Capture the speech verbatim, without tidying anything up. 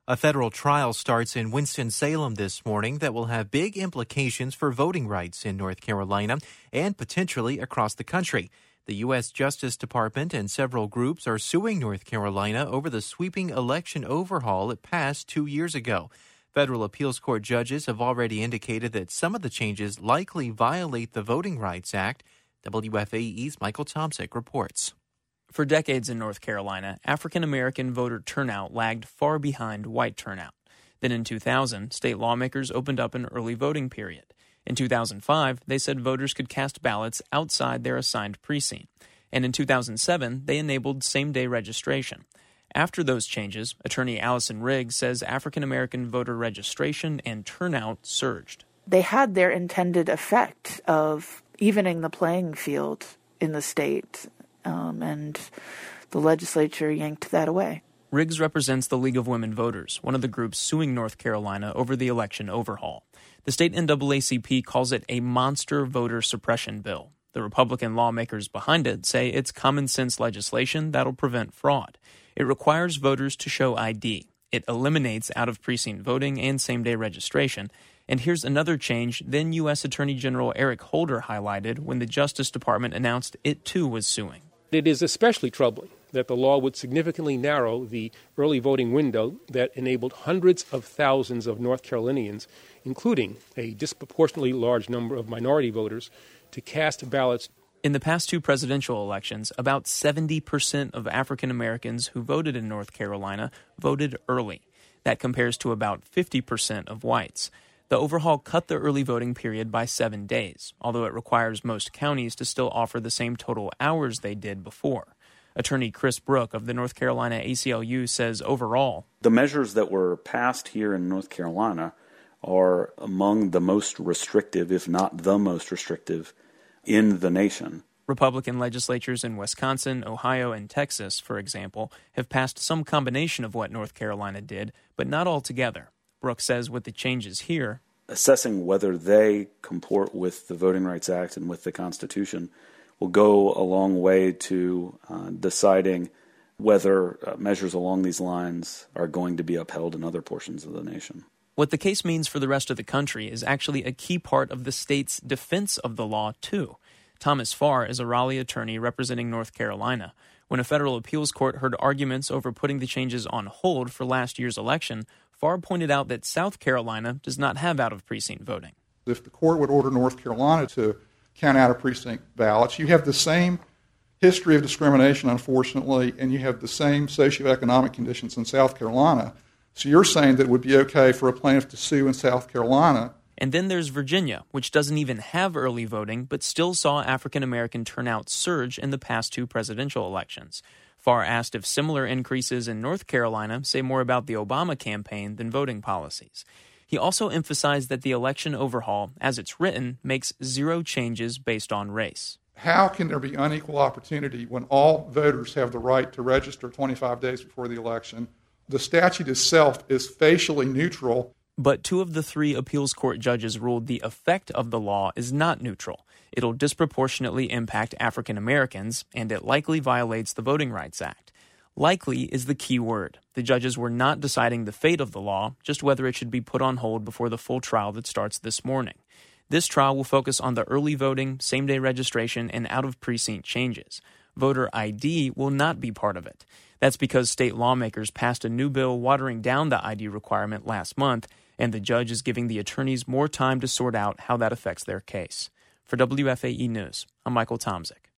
A federal trial starts in Winston-Salem this morning that will have big implications for voting rights in North Carolina and potentially across the country. The U S Justice Department and several groups are suing North Carolina over the sweeping election overhaul it passed two years ago. Federal appeals court judges have already indicated that some of the changes likely violate the Voting Rights Act. W F A E's Michael Tomczyk reports. For decades in North Carolina, African-American voter turnout lagged far behind white turnout. Then in two thousand, state lawmakers opened up an early voting period. In two thousand five, they said voters could cast ballots outside their assigned precinct. And in two thousand seven, they enabled same-day registration. After those changes, attorney Allison Riggs says African-American voter registration and turnout surged. They had their intended effect of evening the playing field in the state. Um, and the legislature yanked that away. Riggs represents the League of Women Voters, one of the groups suing North Carolina over the election overhaul. The state N double A C P calls it a monster voter suppression bill. The Republican lawmakers behind it say it's common-sense legislation that'll prevent fraud. It requires voters to show I D. It eliminates out-of-precinct voting and same-day registration. And here's another change then U S Attorney General Eric Holder highlighted when the Justice Department announced it too was suing. It is especially troubling that the law would significantly narrow the early voting window that enabled hundreds of thousands of North Carolinians, including a disproportionately large number of minority voters, to cast ballots. In the past two presidential elections, about seventy percent of African Americans who voted in North Carolina voted early. That compares to about fifty percent of whites. The overhaul cut the early voting period by seven days, although it requires most counties to still offer the same total hours they did before. Attorney Chris Brook of the North Carolina A C L U says overall, the measures that were passed here in North Carolina are among the most restrictive, if not the most restrictive, in the nation. Republican legislatures in Wisconsin, Ohio, and Texas, for example, have passed some combination of what North Carolina did, but not all together. Brooks says with the changes here, assessing whether they comport with the Voting Rights Act and with the Constitution will go a long way to uh, deciding whether uh, measures along these lines are going to be upheld in other portions of the nation. What the case means for the rest of the country is actually a key part of the state's defense of the law, too. Thomas Farr is a Raleigh attorney representing North Carolina. When a federal appeals court heard arguments over putting the changes on hold for last year's election, Farr pointed out that South Carolina does not have out-of-precinct voting. If the court would order North Carolina to count out-of-precinct ballots, you have the same history of discrimination, unfortunately, and you have the same socioeconomic conditions in South Carolina. So you're saying that it would be okay for a plaintiff to sue in South Carolina. And then there's Virginia, which doesn't even have early voting, but still saw African-American turnout surge in the past two presidential elections. Farr asked if similar increases in North Carolina say more about the Obama campaign than voting policies. He also emphasized that the election overhaul, as it's written, makes zero changes based on race. How can there be unequal opportunity when all voters have the right to register twenty-five days before the election? The statute itself is facially neutral. But two of the three appeals court judges ruled the effect of the law is not neutral. It'll disproportionately impact African Americans, and it likely violates the Voting Rights Act. Likely is the key word. The judges were not deciding the fate of the law, just whether it should be put on hold before the full trial that starts this morning. This trial will focus on the early voting, same-day registration, and out-of-precinct changes. Voter I D will not be part of it. That's because state lawmakers passed a new bill watering down the I D requirement last month, and the judge is giving the attorneys more time to sort out how that affects their case. For W F A E News, I'm Michael Tomczyk.